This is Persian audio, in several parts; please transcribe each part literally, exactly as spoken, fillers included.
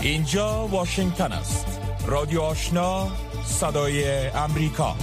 اینجا واشنگتن است. رادیو آشنا، صدای امریکا.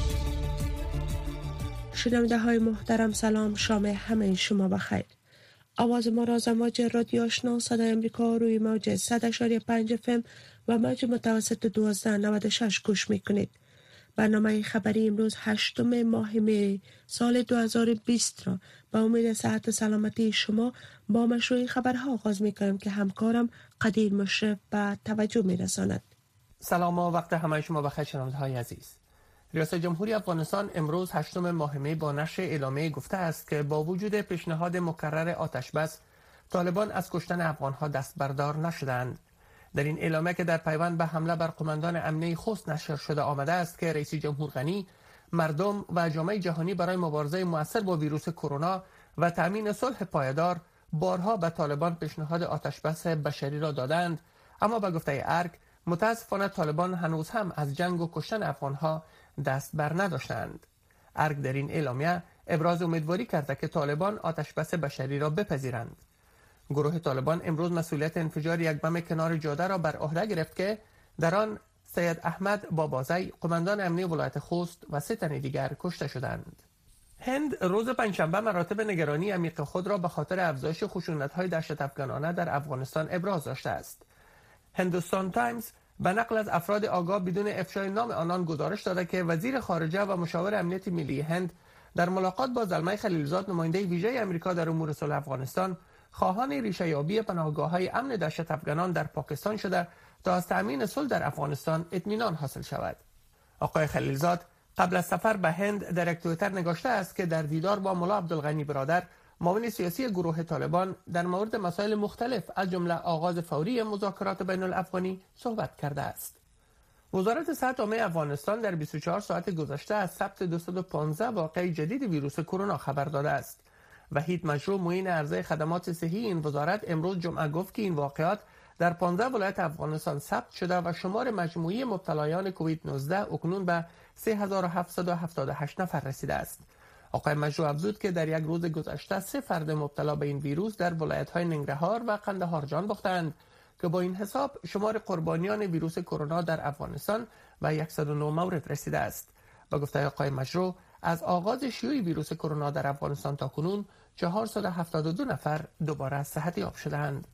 شنونده های محترم سلام، شام همه شما بخیر. آواز ما را از امواج رادیو آشنا صدای امریکا روی موج صد اشاری پنج اف ام و موج متوسط دوازده نود و شش گوش میکنید. برنامه خبری امروز هشتم ماه می سال دو هزار و بیست را با امید صحت و سلامتی شما با مشروع خبرها آغاز میکنم که همکارم قدیر مشرف به توجه میرساند. سلام و وقت همه شما بخیر شنونده های عزیز. ریاست جمهوری افغانستان امروز هشتم ماه می با نشر اعلامیه گفته است که با وجود پیشنهاد مکرر آتش بس، طالبان از کشتن افغانها دست بردار نشدند. در این اعلامیه که در پیوند به حمله بر قماندان امنیه خوست نشر شده آمده است که رئیس جمهور غنی مردم و جامعه جهانی برای مبارزه مؤثر با ویروس کرونا و تامین صلح پایدار بارها به طالبان پیشنهاد آتش بس بشری را دادند، اما به گفته ارگ متاسفانه طالبان هنوز هم از جنگ و کشتن افغانها دست بر نداشتند. ارگ در این اعلامیه ابراز امیدواری کرده که طالبان آتش بس بشری را بپذیرند. گروه طالبان امروز مسئولیت انفجار یک بم کنار جاده را بر عهده گرفت که در آن سید احمد بابازی قماندان امنیه ولایت خوست و سه تن دیگر کشته شدند. هند روز پنجشنبه مراتب نگرانی عمیق خود را به خاطر افزایش خشونت‌های دهشت افغانانه در افغانستان ابراز داشته است. هندوستان تایمز به نقل از افراد آگاه بدون افشای نام آنان گزارش داده که وزیر خارجه و مشاور امنیت ملی هند در ملاقات با زلمه خلیلزاد نماینده ویژه آمریکا در امور صلح افغانستان خواهان ریشه یابی پناهگاه‌های امن دهشت افغانان در پاکستان شده تا از تأمین صلح در افغانستان اطمینان حاصل شود. آقای خلیلزاد قبل از سفر به هند در یک توییتر نگاشته است که در دیدار با ملا عبدالغنی برادر معاون سیاسی گروه طالبان در مورد مسائل مختلف از جمله آغاز فوری مذاکرات بین الافغانی صحبت کرده است. وزارت صحت عامه افغانستان در بیست و چهار ساعت گذشته از ثبت دویست و پانزده واقعه جدید ویروس کرونا خبر داده است. وحید مجروح معین عرضه خدمات صحی این وزارت امروز جمعه گفت که این واقعات در پانزده ولایت افغانستان ثبت شده و شمار مجموعی مبتلایان کووید نوزده اکنون به سه هزار و هفتصد و هفتاد و هشت نفر رسیده است. آقای مجروح افزود که در یک روز گذشته سه فرد مبتلا به این ویروس در ولایت‌های ننگرهار و قندهار جان باختند که با این حساب شمار قربانیان ویروس کرونا در افغانستان به صد و نه مورد رسیده است. با گفته آقای مجروح از آغاز شیوع ویروس کرونا در افغانستان تا کنون چهارصد و هفتاد و دو نفر دوباره صحت یاب شدند.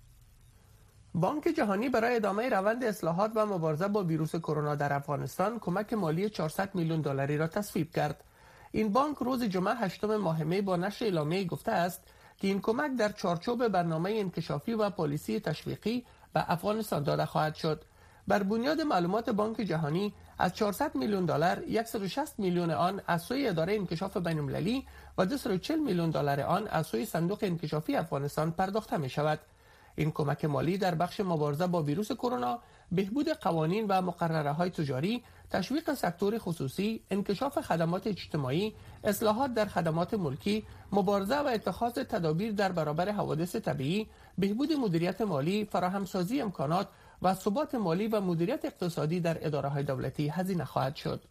بانک جهانی برای ادامه روند اصلاحات و مبارزه با ویروس کرونا در افغانستان کمک مالی چهارصد میلیون دلاری را تصویب کرد. این بانک روز جمعه هشتم ماه می با نشر اعلامیه گفته است که این کمک در چارچوب برنامه انکشافی و پالیسی تشویقی به افغانستان داده خواهد شد. بر بنیاد معلومات بانک جهانی از چهارصد میلیون دلار صد و شصت میلیون آن از سوی اداره انکشاف بین‌المللی و دویست و چهل میلیون دلار آن از سوی صندوق انکشافی افغانستان پرداخته می شود. این کمک مالی در بخش مبارزه با ویروس کرونا، بهبود قوانین و مقرره‌های تجاری، تشویق سکتور خصوصی، انکشاف خدمات اجتماعی، اصلاحات در خدمات ملکی، مبارزه و اتخاذ تدابیر در برابر حوادث طبیعی، بهبود مدیریت مالی، فراهمسازی امکانات و ثبات مالی و مدیریت اقتصادی در اداره‌های دولتی هزینه خواهد شد.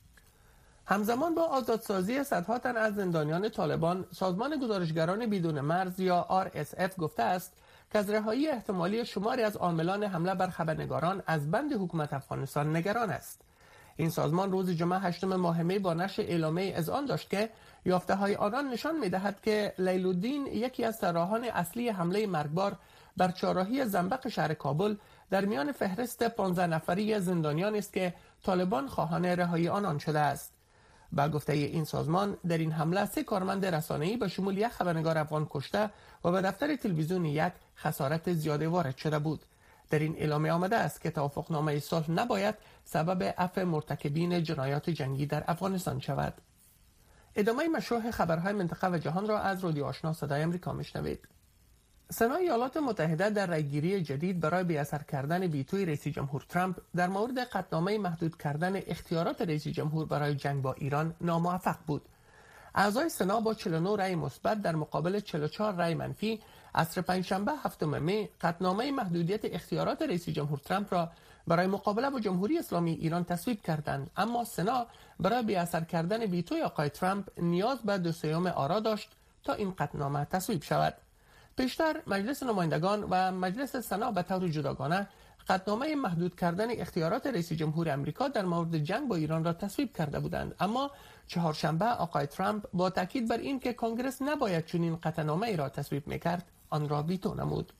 همزمان با آزادسازی صدها تن از زندانیان طالبان، سازمان گزارشگران بدون مرز یا آر اس اف گفته است که از رهایی احتمالی شماری از عاملان حمله بر خبرنگاران از بند حکومت افغانستان نگران است. این سازمان روز جمعه هشتم ماه می با نشر اعلامیه اذعان داشت که یافته‌های آنان نشان می‌دهد که لیل الدین، یکی از طراحان اصلی حمله مرگبار بر چهارراهی زنبق شهر کابل، در میان فهرست پانزده نفری زندانیان است که طالبان خواهان رهایی آنان شده است. با گفته این سازمان در این حمله سه کارمند رسانه‌ای به شمول یک خبرنگار افغان کشته و به دفتر تلویزیون یک خسارت زیاده وارد شده بود. در این اعلامیه آمده است که توافقنامه صلح نباید سبب عفو مرتکبین جنایات جنگی در افغانستان شود. ادامه مشروع خبرهای منطقه و جهان را از رادیو آشنا صدای امریکا میشنوید. سنای ایالات متحده در رأیگیری جدید برای بی‌اثر کردن ویتوی رئیس جمهور ترامپ در مورد قطعنامه محدود کردن اختیارات رئیس جمهور برای جنگ با ایران ناموفق بود. اعضای سنا با چهل و نه رأی مثبت در مقابل چهل و چهار رأی منفی عصر پنجشنبه هفتم می قطعنامه محدودیت اختیارات رئیس جمهور ترامپ را برای مقابله با جمهوری اسلامی ایران تصویب کردند، اما سنا برای بی‌اثر کردن ویتوی آقای ترامپ نیاز به دو سوم آرا داشت تا این قطعنامه تصویب شود. پیشتر مجلس نمایندگان و مجلس سنا به طور جداگانه قطعنامه محدود کردن اختیارات رئیس جمهور آمریکا در مورد جنگ با ایران را تصویب کرده بودند، اما چهارشنبه آقای ترامپ با تاکید بر این که کنگرس نباید چنین قطعنامه ای را تصویب میکرد آن را ویتو نمود.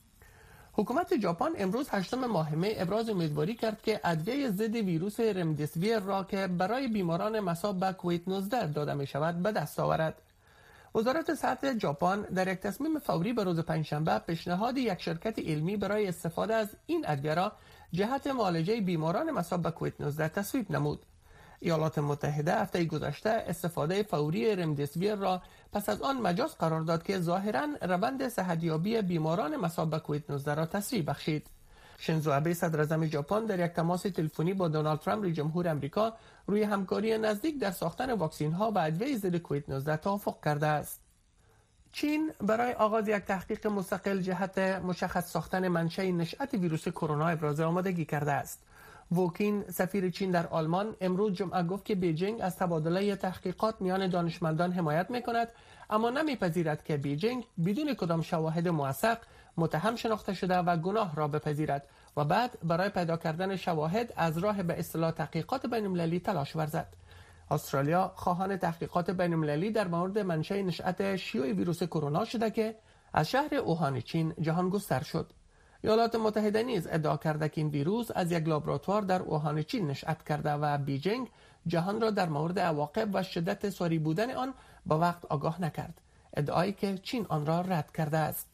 حکومت ژاپن امروز هشتم ماه می ابراز امیدواری کرد که ادویه ضد ویروس رمدیسیویر را که برای بیماران مصاب به کووید نوزده داده می شود به دست آورد. وزارت صحت ژاپن در یک تصمیم فوری به روز پنجشنبه پیشنهاد یک شرکت علمی برای استفاده از این ادویه را جهت معالجه بیماران مصاب به کووید نوزده تصویب نمود. ایالات متحده هفته گذشته استفاده فوری رمدیسیویر را پس از آن مجاز قرار داد که ظاهراً روند صحتیابی بیماران مصاب به کووید نوزده را تسریع بخشید. شینزو آبه صدر اعظم ژاپن در یک تماس تلفنی با دونالد ترامپ رئیس جمهور آمریکا روی همکاری نزدیک در ساختن واکسن ها و ادویه ضد کووید نوزده توافق کرده است. چین برای آغاز یک تحقیق مستقل جهت مشخص ساختن منشأ نشأت ویروس کرونا ابراز آمادگی کرده است. ووکین سفیر چین در آلمان امروز جمعه گفت که بیجینگ از تبادله تحقیقات میان دانشمندان حمایت میکند، اما نمیپذیرد که بیجینگ بدون کدام شواهد موثق متهم شناخته شده و گناه را بپذیرد و بعد برای پیدا کردن شواهد از راه به اصطلاح تحقیقات بین‌المللی تلاش ورزد. استرالیا خواهان تحقیقات بین‌المللی در مورد منشأ نشأت شیوع ویروس کرونا شده که از شهر اوهان چین جهان گستر شد. ایالات متحده نیز ادعا کرده که این ویروس از یک لابراتوار در اوهان چین نشأت کرده و بیجینگ جهان را در مورد عواقب و شدت ساری بودن آن به وقت آگاه نکرد، ادعایی که چین آن را رد کرده است.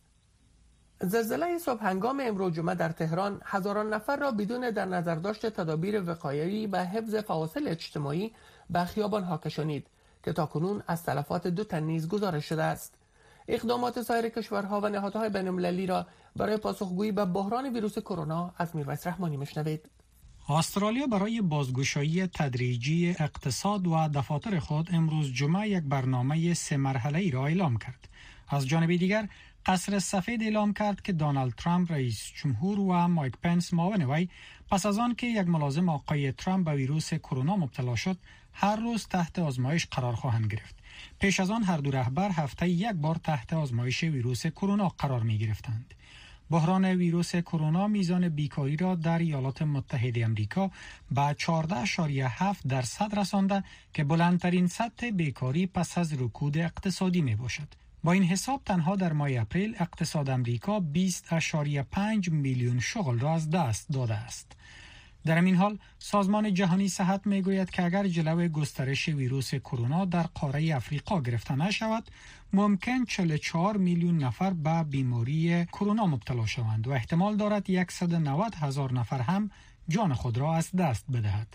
زلزله صبح هنگام امروز جمعه در تهران هزاران نفر را بدون در نظر داشت تدابیر وقایوی و حفظ فواصل اجتماعی به خیابان‌ها کشانید که تاکنون از تلفات دو تن نیز گزارش شده است. اقدامات سایر کشورها و نهادهای بین‌المللی را برای پاسخگویی به بحران ویروس کرونا از میرویس رحمانی میشنوید. استرالیا برای بازگشایی تدریجی اقتصاد و دفاتر خود امروز جمعه یک برنامه سه مرحله‌ای را اعلام کرد. از جانب دیگر قصر سفید اعلام کرد که دونالد ترامپ رئیس جمهور و مایک پنس معاون وی پس از آن که یک ملازم آقای ترامپ به ویروس کرونا مبتلا شد هر روز تحت آزمایش قرار خواهند گرفت. پیش از آن هر دو رهبر هفته یک بار تحت آزمایش ویروس کرونا قرار می گرفتند. بحران ویروس کرونا میزان بیکاری را در ایالات متحده آمریکا به چهارده اشاریه هفت درصد رسانده که بلندترین سطح بیکاری پس از رکود اقتصادی می باشد. با این حساب تنها در ماه اپریل اقتصاد آمریکا بیست اشاریه پنج میلیون شغل را از دست داده است. در این حال سازمان جهانی صحت میگوید که اگر جلوی گسترش ویروس کرونا در قاره افریقا گرفته نشود ممکن چهل و چهار میلیون نفر به بیماری کرونا مبتلا شوند و احتمال دارد صد و نود هزار نفر هم جان خود را از دست بدهد.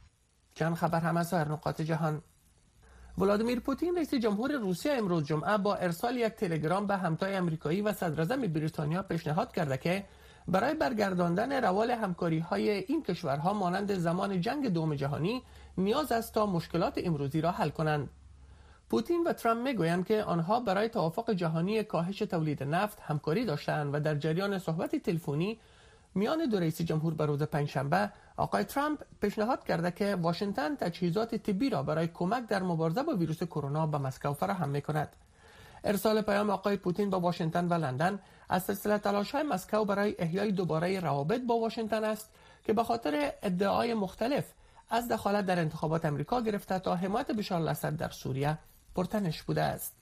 چند خبر هم از سایر نقاط جهان. ولادیمیر پوتین رئیس جمهور روسیه امروز جمعه با ارسال یک تلگرام به همتای آمریکایی و صدراعظم بریتانیا پیشنهاد کرده که برای برگرداندن روال همکاری‌های این کشورها مانند زمان جنگ دوم جهانی نیاز است تا مشکلات امروزی را حل کنند. پوتین و ترامپ میگویند که آنها برای توافق جهانی کاهش تولید نفت همکاری داشتند و در جریان صحبت تلفنی میان دو رئیس جمهور به روز پنجشنبه آقای ترامپ پیشنهاد کرده که واشنگتن تجهیزات طبی را برای کمک در مبارزه با ویروس کرونا به مسکو فراهم می‌کند. ارسال پیام آقای پوتین با واشنگتن و لندن از سلسله تلاش‌های مسکو برای احیای دوباره روابط با واشنگتن است که به خاطر ادعاهای مختلف از دخالت در انتخابات آمریکا گرفته تا حمایت بشار الاسد در سوریه پرتنش بوده است.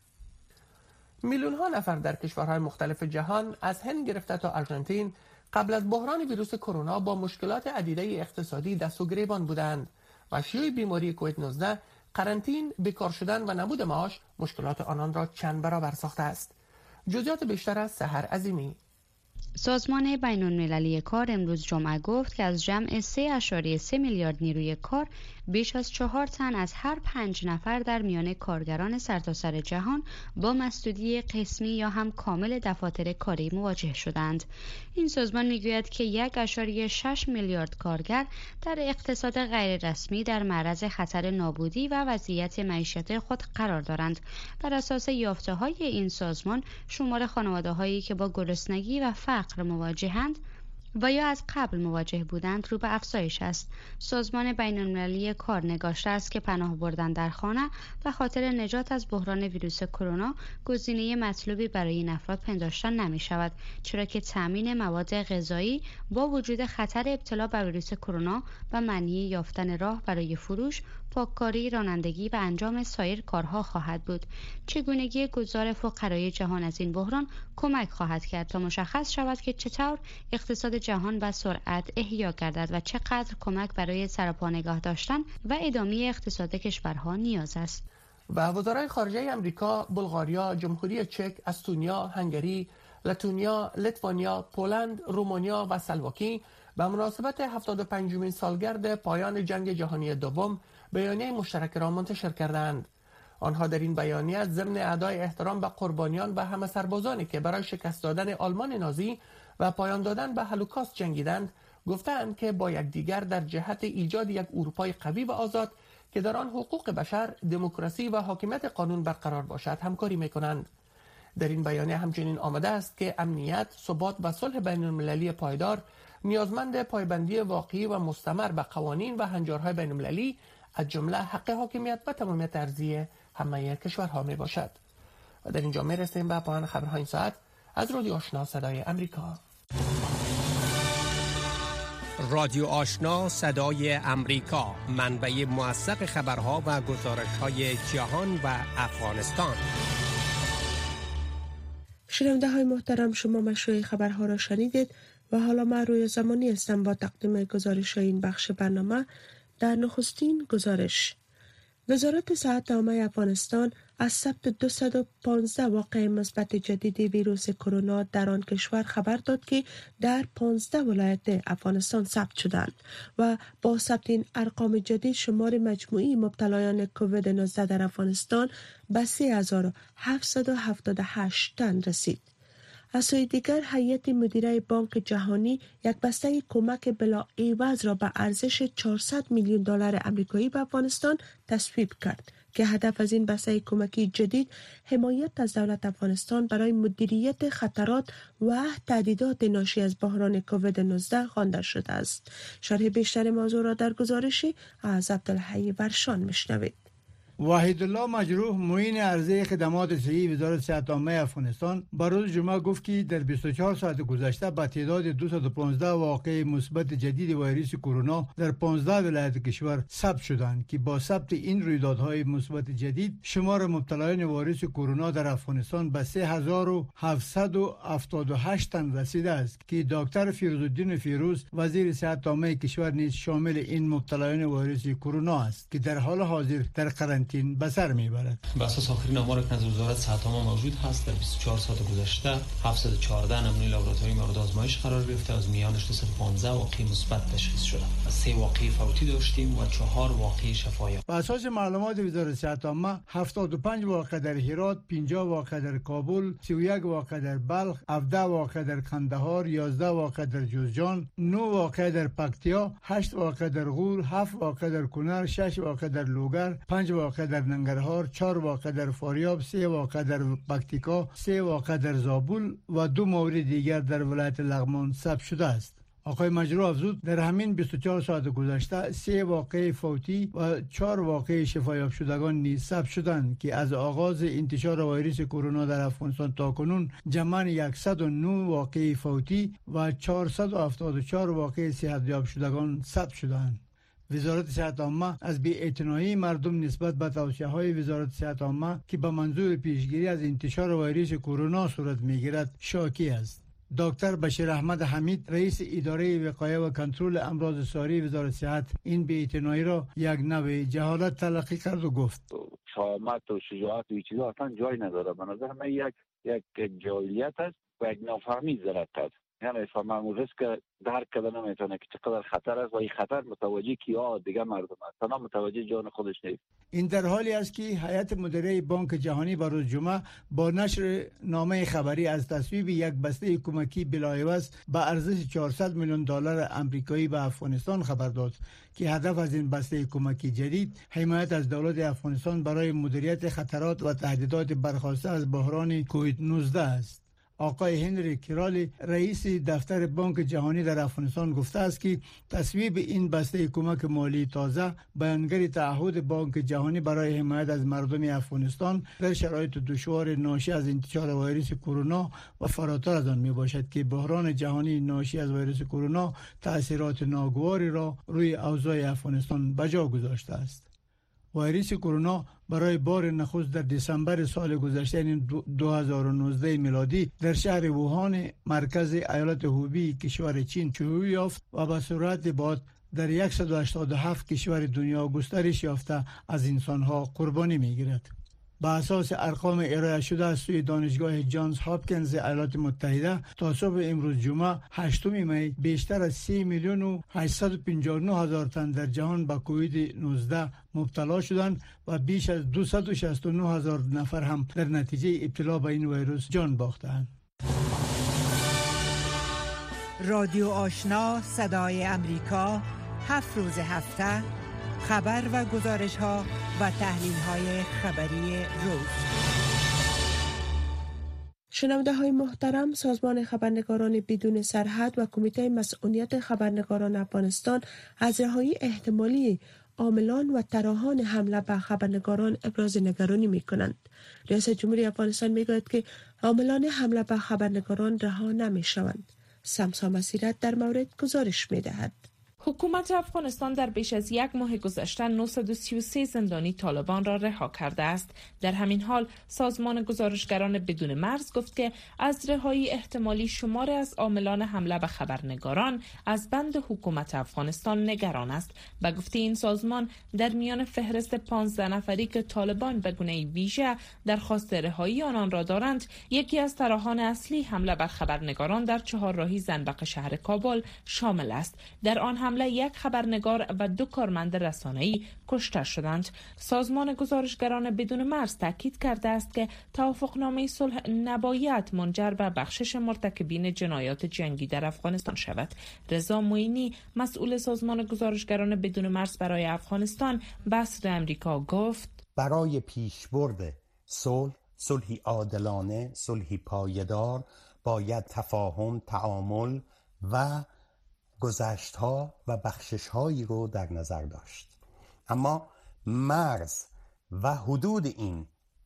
میلیون ها نفر در کشورهای مختلف جهان از هند گرفته تا آرژانتین قبل از بحران ویروس کرونا با مشکلات عدیده اقتصادی دست و گریبان بودند و شیوع بیماری کووید نوزده، قرنطین، بیکار شدن و نبود معاش مشکلات آنان را چند برابر ساخته است. جزئیات بیشتر از سحر عظیمی. سازمان بین‌المللی کار امروز جمعه گفت که از جمع سه اشاریه سه میلیارد نیروی کار بیش از چهار تن از هر پنج نفر در میان کارگران سرتاسر جهان با مسدودی قسمی یا هم کامل دفاتر کاری مواجه شدند. این سازمان میگوید که یک اشاریه شش میلیارد کارگر در اقتصاد غیر رسمی در معرض خطر نابودی و وضعیت معیشت خود قرار دارند. بر اساس یافته‌های این سازمان شمار خانواده‌هایی که با گرسنگی و فقر مواجهند و یا از قبل مواجه بودند رو به افزایش است. سازمان بین‌المللی کار نگاشته است که پناه بردن در خانه به خاطر نجات از بحران ویروس کرونا گزینه مطلوبی برای این افراد پنداشته نمی شود، چرا که تامین مواد غذایی با وجود خطر ابتلا به ویروس کرونا و منع یافتن راه برای فروش، پاککاری، رانندگی و انجام سایر کارها خواهد بود. چگونگی گذار فقرای جهان از این بحران کمک خواهد کرد تا مشخص شود که چطور اقتصاد جهان به سرعت احیا گردد و چقدر کمک برای سرپا نگاه داشتن و ادامه اقتصاد کشورها نیاز است. و وزرای خارجه امریکا، بلغاریا، جمهوری چک، استونیا، هنگری، لتونیا، لیتوانیا، پولند، رومانیا و اسلواکی به مناسبت هفتاد و پنجمین سالگرد پایان جنگ جهانی دوم بیانیه مشترک را منتشر کردند. آنها در این بیانیه ضمن ادای احترام به قربانیان و همه سربازانی که برای شکست دادن آلمان نازی و پایان دادن به هولوکاست جنگیدند، گفتند که با یکدیگر در جهت ایجاد یک اروپای قوی و آزاد که در آن حقوق بشر، دموکراسی و حاکمیت قانون برقرار باشد همکاری می‌کنند. در این بیانیه همچنین آمده است که امنیت، ثبات و صلح بین‌المللی پایدار نیازمند پایبندی واقعی و مستمر به قوانین و هنجارهای بین‌المللی از جمله حق حاکمیت و تمامیت ارضی همه کشورها می باشد. و در اینجا می رسیم به پایان خبرهای این ساعت از رادیو آشنا صدای امریکا. رادیو آشنا صدای امریکا، منبع موثق خبرها و گزارش‌های جهان و افغانستان. شنونده های محترم، شما مشروع خبرها را شنیدید و حالا من روی زمانی هستم با تقدیم گزارش این بخش برنامه. در نخستین گزارش، وزارت صحت عامه افغانستان از ثبت دویست و پانزده واقعه مثبت جدید ویروس کرونا در آن کشور خبر داد که در پانزده ولایت افغانستان ثبت شدند و با ثبت این ارقام جدید شمار مجموعی مبتلایان کووید نوزده در افغانستان به سه هزار و هفتصد و هفتاد و هشت تن رسید. از سوی دیگر هیئت مدیره بانک جهانی یک بسته کمک بلا عوض را به ارزش چهارصد میلیون دلار آمریکایی به افغانستان تصویب کرد که هدف از این بسته کمکی جدید حمایت از دولت افغانستان برای مدیریت خطرات و تهدیدات ناشی از بحران کووید نوزده خوانده شده است. شرح بیشتر موضوع را در گزارشی از عبدالحی ورشان میشنوید. وحید الله مجروح، معین عرضه خدمات صحی وزارت صحت عامه افغانستان، با روز جمعه گفت که در بیست و چهار ساعت گذشته با تعداد دویست و پانزده واقعه مثبت جدید ویروس کرونا در پانزده ولایت کشور ثبت شدند که با ثبت این رویدادهای مثبت جدید شمار مبتلایان ویروس کرونا در افغانستان به سه هزار و هفتصد و هفتاد و هشت تن رسیده است که دکتر فیروزالدین فیروز وزیر صحت عامه کشور نیز شامل این مبتلایان ویروس کرونا است که در حال حاضر در قرنطینه به سر میبرد. بر اساس آخرین آمار که از وزارت صحت عامه موجود هست، در بیست و چهار ساعت گذشته هفتصد و چهارده نمونه لابراتوری مورد آزمایش قرار گرفته، از میانش دویست و پانزده واقعه مثبت تشخیص شده. سه واقعه فوتی داشتیم و چهار واقعه شفایاب. بر اساس معلومات وزارت صحت عامه، هفتاد و پنج واقعه در هرات، پنجاه واقعه در کابل، سی و یک واقعه در بلخ، هفده واقعه در کندهار، یازده واقعه در جوزجان، نه واقعه در پکتیا، هشت واقعه در غور، هفت واقعه در کنر، شش واقعه در لوگر، پنج واقعه در ننگرهار، چهار واقعه در فاریاب، سه واقعه در پکتیکا، سه واقعه در زابل و دو مورد دیگر در ولایت لغمان ثبت شده است. آقای مجروح افزود در همین بیست و چهار ساعت گذشته سه واقعه فوتی و چهار واقعه شفایاب شدگان نیز ثبت شدند که از آغاز انتشار ویروس کرونا در افغانستان تا کنون جمع صد و نه واقعه فوتی و چهارصد و هفتاد و چهار واقعه صحتیاب شدگان ثبت شدند. وزارت صحت عامه از بی‌اعتنایی مردم نسبت به توصیه‌های وزارت صحت عامه که به منظور پیشگیری از انتشار ویروس کرونا صورت می‌گیرد شاکی است. دکتر بشیر احمد حمید، رئیس اداره وقایه و کنترل امراض ساری وزارت صحت، این بی‌اعتنایی را یک نوع جهالت تلقی کرد و گفت شهامت و شجاعت و چیزا اصلا جای نداره. به نظر من یک یک جاهلیت است و یک نافهمی ذرت است. یعنی فهمم ریسک که درک کردن نمیتونه که چقدر خطر است و این خطر متوجه کیا دیگه مردم است، تنها متوجه جان خودش نیست. این در حالی است که هیئت مدیره بانک جهانی بر روز جمعه با نشر نامه خبری از تصویب یک بسته کمکی بلاعوض به ارزش چهارصد میلیون دلار آمریکایی به افغانستان خبر داد که هدف از این بسته کمکی جدید حمایت از دولت افغانستان برای مدیریت خطرات و تهدیدات برخاسته از بحران کووید نوزده است. آقای هنری کرالی رئیس دفتر بانک جهانی در افغانستان گفته است که تصویب این بسته کمک مالی تازه بیانگر تعهد بانک جهانی برای حمایت از مردم افغانستان در شرایط دشوار ناشی از انتشار ویروس کرونا و فراتر از آن می باشد که بحران جهانی ناشی از ویروس کرونا تأثیرات ناگواری را روی اوضاع افغانستان بجا گذاشته است. ویروس کرونا برای بار نخست در دسامبر سال گذشته یعنی دو هزار و نوزده میلادی در شهر ووهان مرکز ایالت هوبی کشور چین شیوع یافت و به صورت بعد در صد و هشتاد و هفت کشور دنیا گسترش یافته از انسانها قربانی میگیرد. با اساس ارقام ارائه شده از سوی دانشگاه جانز هاپکینز ایالات متحده تا صبح امروز جمعه هشتم می بیشتر از سه میلیون و هشتصد و پنجاه و نه هزار تن در جهان با کووید نوزده مبتلا شدند و بیش از دویست و شصت و نه هزار نفر هم در نتیجه ابتلا به این ویروس جان باختند. رادیو آشنا صدای امریکا، هفت روز هفته خبر و گزارش ها و تحلیل های خبری روز. شنونده های محترم، سازمان خبرنگاران بدون سرحد و کمیته مسئولیت خبرنگاران افغانستان از رهایی احتمالی عاملان و طراحان حمله به خبرنگاران ابراز نگرانی می کنند. ریاست جمهوری افغانستان می گوید که عاملان حمله به خبرنگاران رها نمی شوند. سمسا مسیرت در مورد گزارش می دهد. حکومت افغانستان در بیش از یک ماه گذشته نهصد و سی و سه زندانی طالبان را رها کرده است. در همین حال سازمان گزارشگران بدون مرز گفت که از رهایی احتمالی شمار از عاملان حمله به خبرنگاران از بند حکومت افغانستان نگران است. به گفته این سازمان در میان فهرست پانزده نفری که طالبان به گونه ویژه درخواست رهایی آنان را دارند، یکی از طراحان اصلی حمله بر خبرنگاران در چهارراهی زنبق شهر کابل شامل است. در آن حمله یک خبرنگار و دو کارمند رسانه‌ای کشته شدند. سازمان گزارشگران بدون مرز تاکید کرده است که توافقنامه صلح نباید منجر به بخشش مرتکبین جنایات جنگی در افغانستان شود. رضا معینی مسئول سازمان گزارشگران بدون مرز برای افغانستان به صدای آمریکا گفت برای پیشبرد صلح، صلحی عادلانه، صلحی پایدار باید تفاهم، تعامل و گذشت‌ها و بخشش‌هایی رو در نظر داشت. اما مرز و حدود این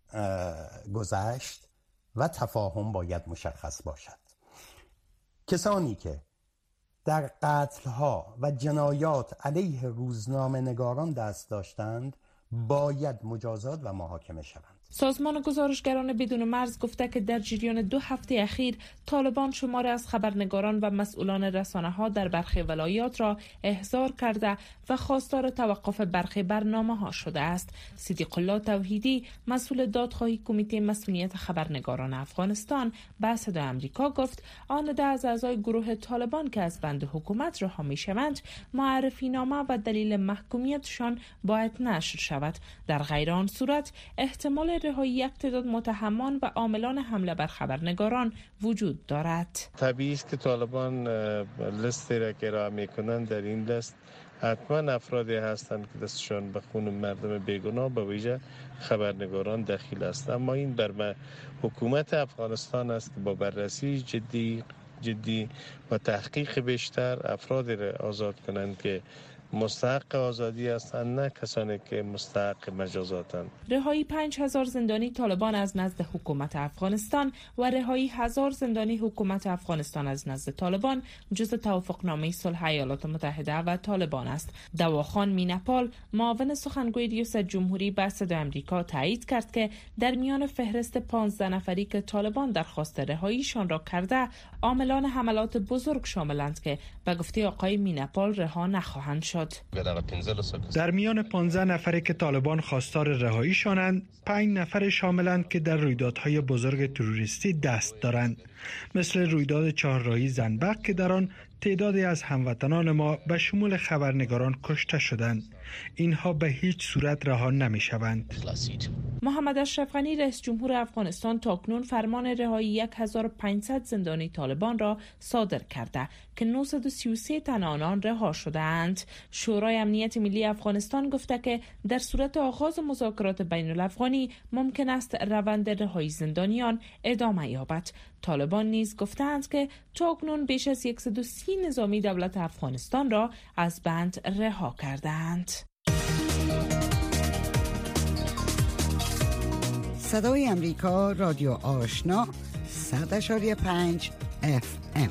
گذشت و تفاهم باید مشخص باشد. کسانی که در قتل‌ها و جنایات علیه روزنامه‌نگاران دست داشتند باید مجازات و محاکمه شوند. سازمان گزارشگران بدون مرز گفته که در جریان دو هفته اخیر طالبان شماری از خبرنگاران و مسئولان رسانه‌ها در برخی ولایات را احضار کرده و خواستار توقف برخی برنامه‌ها شده است. صدیق الله توحیدی مسئول دادخواهی کمیته مسئولیت خبرنگاران افغانستان به صدای آمریکا گفت آن ده از اعضای گروه طالبان که از بند حکومت رها می‌شوند معرفی نامه و دلیل محکومیتشان باید نشر شود. در غیر آن صورت احتمال رهایی یک تعداد متهمان و عاملان حمله بر خبرنگاران وجود دارد. طبیعی است که طالبان لیستی را که ارائه میکنند در این لیست حتما افرادی هستند که دستشان به خون مردم بیگناه به ویژه خبرنگاران دخیل است. اما این بر حکومت افغانستان است که با بررسی جدی جدی و تحقیق بیشتر افرادی را آزاد کنند که مستحق آزادی هستند، نه کسانی که مستحق مجازاتند. رهایی پنج هزار زندانی طالبان از نزد حکومت افغانستان و رهایی هزار زندانی حکومت افغانستان از نزد طالبان جزء توافقنامه صلح ایالات متحده و طالبان است. دواخان مینپال معاون سخنگوی ریاست جمهوری به صدای آمریکا تایید کرد که در میان فهرست پانزده نفری که طالبان درخواست رهاییشان را کرده عاملان حملات بزرگ شاملند که به گفته آقای مینپال رها نخواهند شد. در میان پانزده نفری که طالبان خواستار رهاییشانند، پنج نفر شاملند که در رویدادهای بزرگ تروریستی دست دارند، مثل رویداد چهارراهی زنبق که در آن تعدادی از هموطنان ما به شمول خبرنگاران کشته شدند. اینها به هیچ صورت رها نمی شوند. محمد اشرف غنی رئیس جمهور افغانستان تاکنون فرمان رهایی هزار و پانصد زندانی طالبان را صادر کرده که نهصد و سی و سه تن آنان رها شدند. شورای امنیت ملی افغانستان گفته که در صورت آغاز مذاکرات بین الافغانی ممکن است روند رهایی زندانیان ادامه یابد. طالبان نیز گفتند که تاکنون بیش از صد و سی نظامی دولت افغانستان را از بند رها کردند. صدای امریکا، رادیو آشنا، صد اشاری پنج اف ام.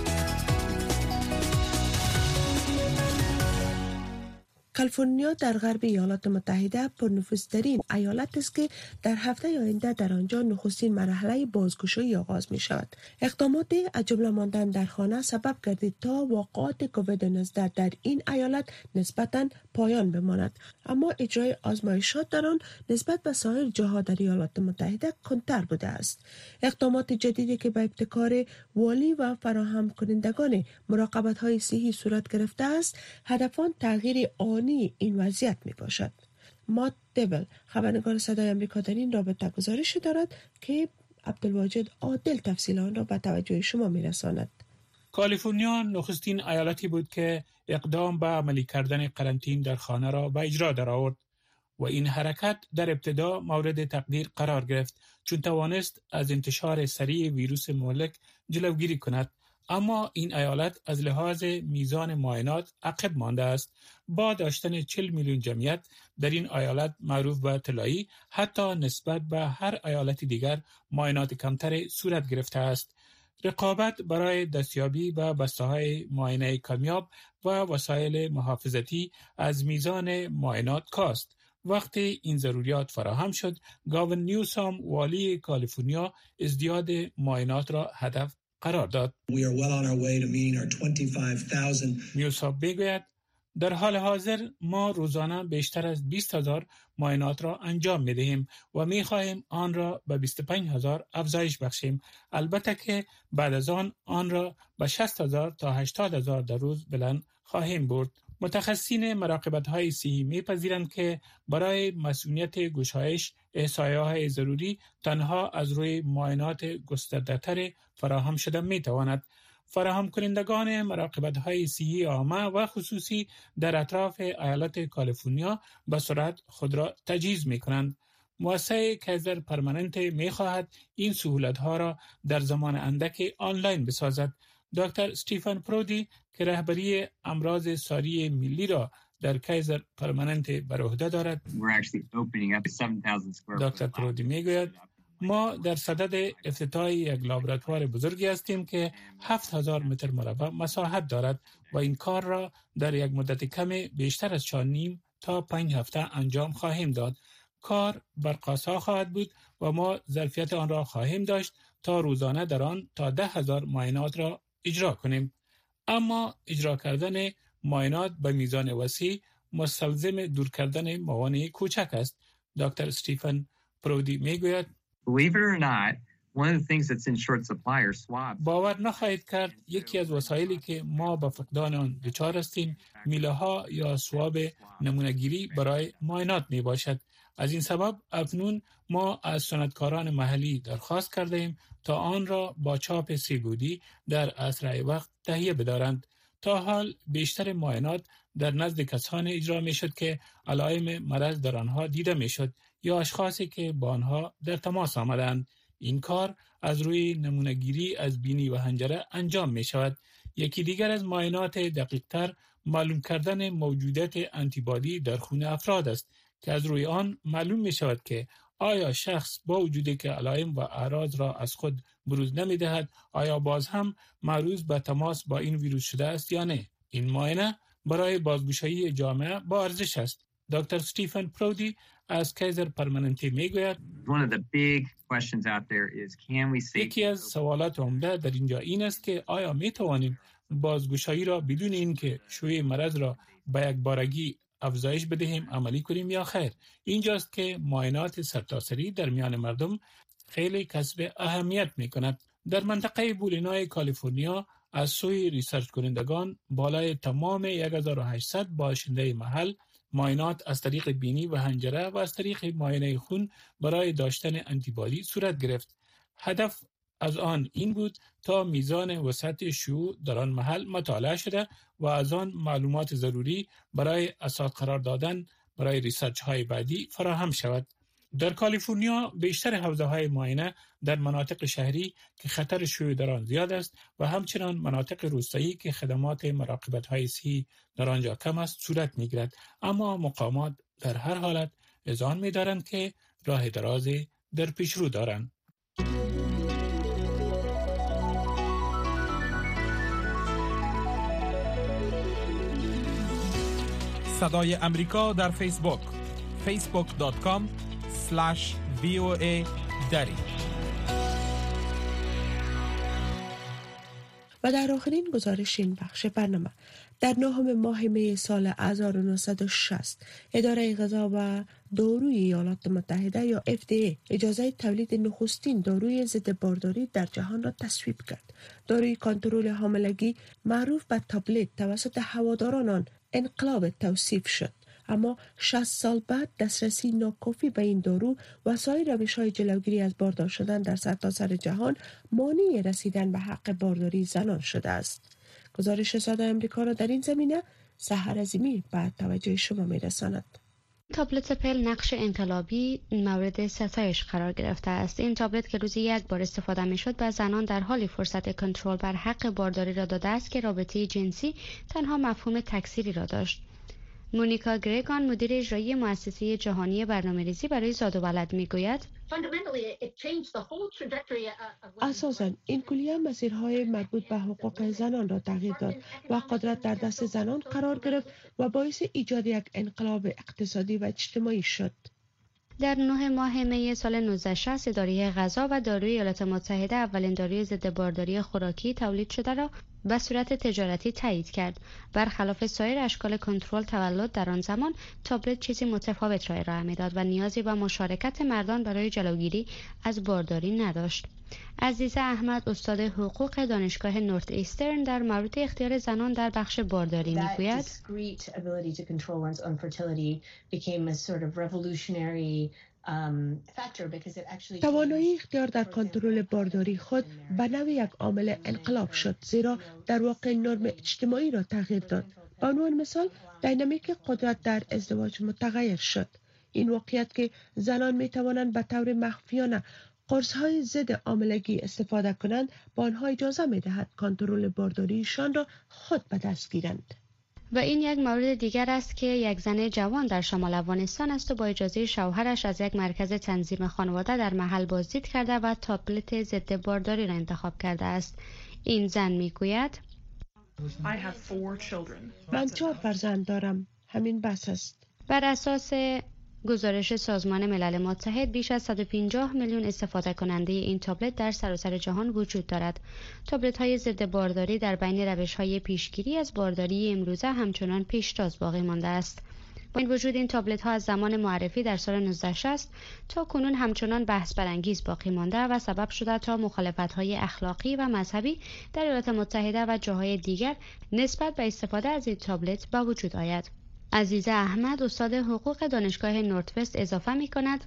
کالیفرنیا در غرب ایالات متحده پرنفوذترین ایالت است که در هفته آینده در آنجا نخستین مرحله بازگشایی آغاز می شود. اقدامات از جمله ماندن در خانه سبب گردید تا واقعات کووید نوزده در این ایالت نسبتاً پایان بماند، اما اجرای آزمایشات در آن نسبت به سایر جاها در ایالات متحده کندتر بوده است. اقدامات جدیدی که به ابتکار والی و فراهم کنندگان مراقبت‌های صحی صورت گرفته است، هدفان تغییر آنی این وضعیت می باشد. مات دیول، خبرنگار صدای آمریکا، در این رابطه گزارش دارد که عبدالواجد عادل تفصیل آن را به توجه شما می رساند. کالیفرنیا نخستین ایالتی بود که اقدام به عملی کردن قرنطین در خانه را به اجرا درآورد و این حرکت در ابتدا مورد تقدیر قرار گرفت چون توانست از انتشار سریع ویروس مهلک جلوگیری کند. اما این ایالت از لحاظ میزان معاینات عقب مانده است. با داشتن چهل میلیون جمعیت در این ایالت معروف به طلایی، حتی نسبت به هر ایالت دیگر معاینات کمتر صورت گرفته است. رقابت برای دستیابی به بسته‌های معاینه کمیاب و وسایل محافظتی از میزان معاینات کاست. وقتی این ضروریات فراهم شد، گاون نیوسام والی کالیفرنیا ازدیاد معاینات را هدف قرار داد. نیوسام میگوید در حال حاضر ما روزانه بیشتر از بیست هزار معاینات را انجام می دهیم و می خواهیم آن را به بیست و پنج هزار افزایش بخشیم. البته که بعد از آن آن را به شصت هزار تا هشتاد هزار در روز بلند خواهیم برد. متخصصین مراقبت‌های صحی می‌پذیرند که برای مسئولیت گشایش احصایه‌های ضروری تنها از روی معاینات گسترده‌تر فراهم شده می‌تواند. فراهم کنندگان مراقبت‌های صحی عامه و خصوصی در اطراف ایالت کالیفرنیا به سرعت خود را تجهیز می‌کنند. مؤسسه کایزر پرمننت می‌خواهد این سهولت‌ها را در زمان اندک آنلاین بسازد. دکتر استیفن پرودی که رهبری امراض ساری ملی را در کایزر پرمننت بر عهده دارد، دکتر پرودی میگوید ما در صدد افتتاح یک لابراتوار بزرگی هستیم که هفت هزار متر مربع مساحت دارد و این کار را در یک مدت کم بیشتر از چهار نیم تا پنج هفته انجام خواهیم داد. کار برقاسا خواهد بود و ما ظرفیت آن را خواهیم داشت تا روزانه در آن تا ده هزار معاینات را اجرا کنیم. اما اجرا کردن معاینات به میزان وسیع مستلزم دور کردن موانع کوچک است. دکتر استیفن پرودی میگوید باور نخواهید کرد یکی از وسایلی که ما به فقدان آن دچار هستیم میله ها یا سواب نمونه‌گیری برای معاینات می باشد. از این سبب اکنون ما از صنعتکاران محلی درخواست کرده ایم تا آن را با چاپ سی بودی در اسرع وقت تهیه بدارند. تا حال بیشتر معاینات در نزد کسانی اجرا می شد که علائم مرض در آنها دیده می شد یا اشخاصی که با آنها در تماس آمدند. این کار از روی نمونه‌گیری از بینی و حنجره انجام می شود. یکی دیگر از معاینات دقیق‌تر معلوم کردن موجودیت آنتیبادی در خون افراد است که از روی آن معلوم می شود که آیا شخص با وجودی که علائم و اعراض را از خود بروز نمی دهد آیا باز هم معرض به تماس با این ویروس شده است یا نه. این معاینه برای بازگشایی جامعه با ارزش است. دکتر استیفن پرودی از کایزر پرمننت میگوید یکی از سوالات عمده در اینجا این است که آیا می توانیم بازگشایی را بدون اینکه شیوع مرض را به یک بارگی افزایش بدهیم عملی کنیم یا خیر. اینجاست که معاینات سرتاسری در میان مردم خیلی کسب اهمیت می کند. در منطقه بولینای کالیفرنیا از سوی ریسرچ کنندگان بالای تمام هزار و هشتصد باشنده محل معاینات از طریق بینی و حنجره و از طریق معاینه خون برای داشتن آنتیبادی صورت گرفت. هدف از آن این بود تا میزان و سطح شیوع در آن محل مطالعه شده و از آن معلومات ضروری برای اساس قرار دادن برای ریسرچ های بعدی فراهم شود. در کالیفرنیا بیشتر حوزه های معاینه در مناطق شهری که خطر شیوع در آن زیاد است و همچنان مناطق روستایی که خدمات مراقبت های صحی در آنجا کم است صورت می گیرد. اما مقامات در هر حالت اذعان می دارند که راه درازی در پیشرو دارند. صدای امریکا در فیسبوک فیسبوک دات کام اسلش وی او ای دری. و در آخرین گزارش این بخش برنامه، در نهم ماه می سال هزار و نهصد و شصت اداره غذا و داروی ایالات متحده یا اف دی ای اجازه تولید نخستین داروی ضد بارداری در جهان را تصویب کرد. داروی کنترل حاملگی معروف به تابلت توسط هواداران آن انقلاب توصیف شد، اما شصت سال بعد دسترسی ناکافی به این دارو و سایر روش‌های جلوگیری از باردار شدن در سرتاسر جهان مانع رسیدن به حق بارداری زنان شده است. گزارش صدای امریکا را در این زمینه سحر عظیمی به توجه شما می‌رساند. تابلت پل نقش انقلابی مورد ستایش قرار گرفته است. این تابلت که روزی یک بار استفاده می‌شد به زنان در حالی فرصت کنترل بر حق بارداری را داده است که رابطه جنسی تنها مفهوم تکثیری را داشت. مونیکا گریگان مدیر اجرایی مؤسسه جهانی برنامه‌ریزی برای زاد و ولد میگوید اساساً این کلیه مسیرهای مربوط به حقوق زنان را تغییر داد و قدرت در دست زنان قرار گرفت و باعث ایجاد یک انقلاب اقتصادی و اجتماعی شد. در نه ماه می سال نوزده شصت اداره غذا و داروی ایالات متحده اولین داروی ضد بارداری خوراکی تولید شده را به صورت تجارتی تایید کرد. برخلاف سایر اشکال کنترل تولد در آن زمان، تابلت چیزی متفاوت را ارائه می‌داد و نیازی به مشارکت مردان برای جلوگیری از بارداری نداشت. عزیزه احمد استاد حقوق دانشگاه نورت ایسترن در مورد اختیار زنان در بخش بارداری میگوید توانایی اختیار در کنترل بارداری خود به نوع یک عامل انقلاب شد، زیرا در واقع نرم اجتماعی را تغییر داد. به عنوان مثال دینامیک قدرت در ازدواج متغیر شد. این واقعیت که زنان می توانند به طور مخفیانه قرص‌های ضد حاملگی استفاده کنند با آنها اجازه می دهد کنترل بارداریشان را خود به دست گیرند. و این یک مورد دیگر است که یک زن جوان در شمال افغانستان است و با اجازه شوهرش از یک مرکز تنظیم خانواده در محل بازدید کرده و تابلت ضد بارداری را انتخاب کرده است. این زن میگوید من چهار فرزند دارم، همین بس است. بر اساس گزارش سازمان ملل متحد بیش از صد و پنجاه میلیون استفاده کننده این تابلت در سراسر جهان وجود دارد. تابلت های ضد بارداری در بین روش های پیشگیری از بارداری امروزه همچنان پیشتاز باقی مانده است. با این وجود این تابلت ها از زمان معرفی در سال نوزده شصت تا کنون همچنان بحث برانگیز باقی مانده و سبب شده تا مخالفت های اخلاقی و مذهبی در ایالات متحده و جاهای دیگر نسبت به استفاده از این تابلت به وجود آید. عزیزه احمد استاد حقوق دانشگاه نورت وست اضافه می کند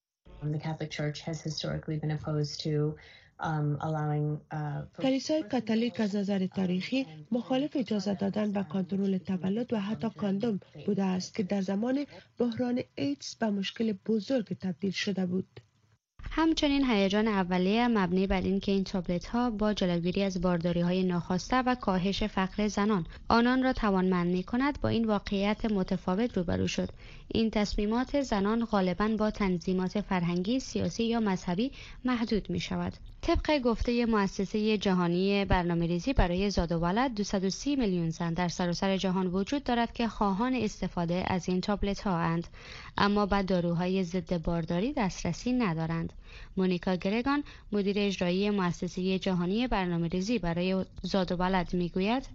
کلیسای کاتولیک از نظر تاریخی مخالف اجازه دادن به کنترل تولد و حتی کاندوم بوده است که در زمان بحران ایدز به مشکل بزرگ تبدیل شده بود. همچنین هیجان اولیه مبنی بر این که این تابلت ها با جلوگیری از بارداری های ناخواسته و کاهش فقر زنان آنان را توانمند می کند با این واقعیت متفاوت روبرو شد. این تصمیمات زنان غالباً با تنظیمات فرهنگی، سیاسی یا مذهبی محدود می شود. طبق گفته مؤسسه جهانی برنامه‌ریزی برای زاد و ولد دویست و سی میلیون زن در سراسر جهان وجود دارد که خواهان استفاده از این تابلت ها اند، اما به داروهای ضد بارداری دسترسی ندارند. مونیکا گریگان مدیر اجرایی مؤسسه جهانی برنامه‌ریزی برای زاد و ولد میگوید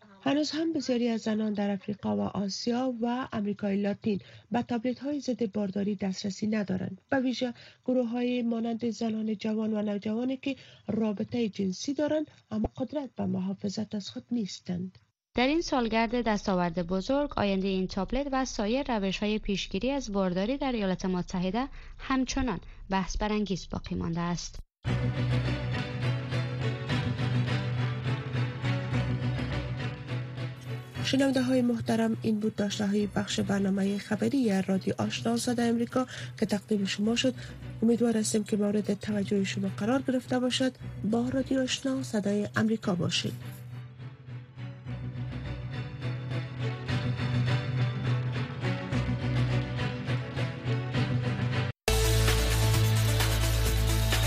هنوز هم بسیاری از زنان در افریقا و آسیا و امریکای لاتین به تابلت های ضد بارداری دسترسی ندارند، به ویژه گروه های مانند زنان جوان و نوجوانی که رابطه جنسی دارند اما قدرت به محافظت از خود نیستند. در این سالگرد دستاورد بزرگ، آینده این تابلت و سایر روش‌های پیشگیری از بارداری در ایالات متحده همچنان بحث برانگیز باقی مانده است. شنونده های محترم، این بود داشته های بخش برنامه خبری رادیو آشنا صدای امریکا که تقدیم شما شد. امیدوار هستیم که مورد توجه شما قرار گرفته باشد. با رادیو آشنا صدای امریکا باشید.